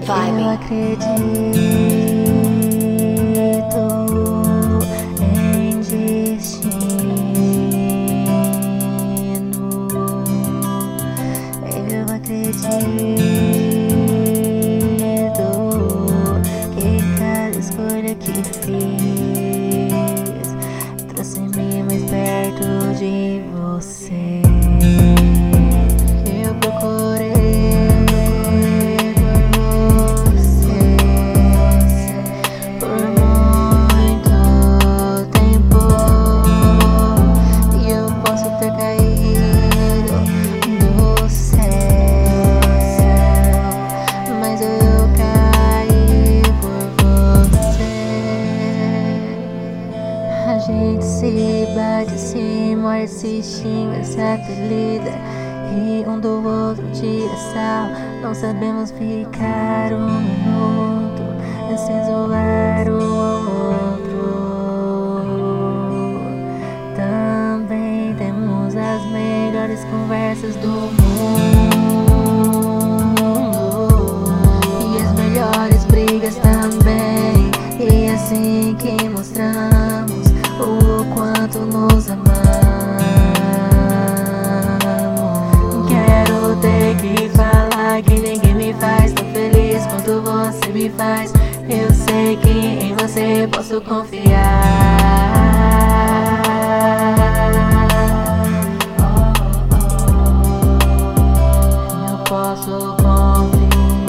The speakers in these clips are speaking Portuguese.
Eu acredito em destino. Eu acredito que cada escolha que fiz trouxe-me mais perto de você. Eu procurei a gente se bate, se morde, se xinga, se apelida, e um do outro tira sal. Não sabemos ficar um minuto sem zoar o outro. Também temos as melhores conversas do mundo e as melhores brigas também. E assim que mostramos o quanto nos amamos. Quero ter que falar que ninguém me faz tão feliz quanto você me faz. Eu sei que em você posso confiar. Eu posso confiar.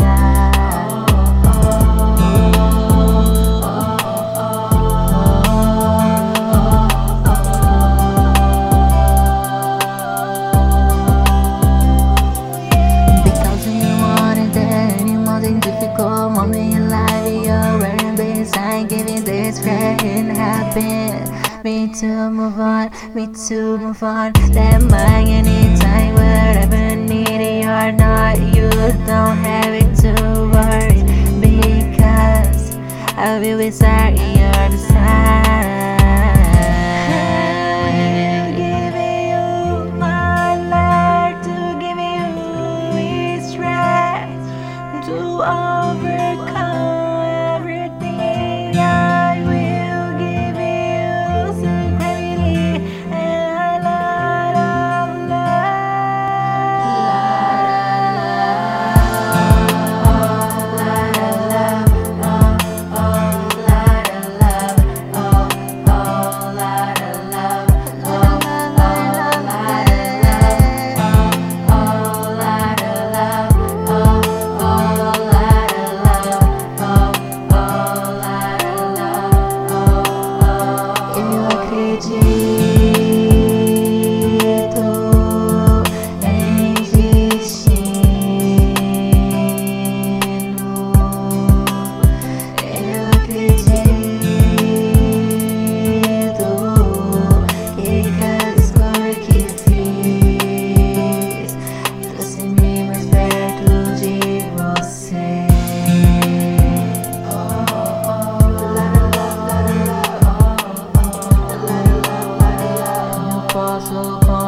Me to move on, me to move on. That mine anytime, whatever need it or not. You don't have it to worry, because I will be sorry you're the side. Giving you my life, to give you strength to overcome. Posso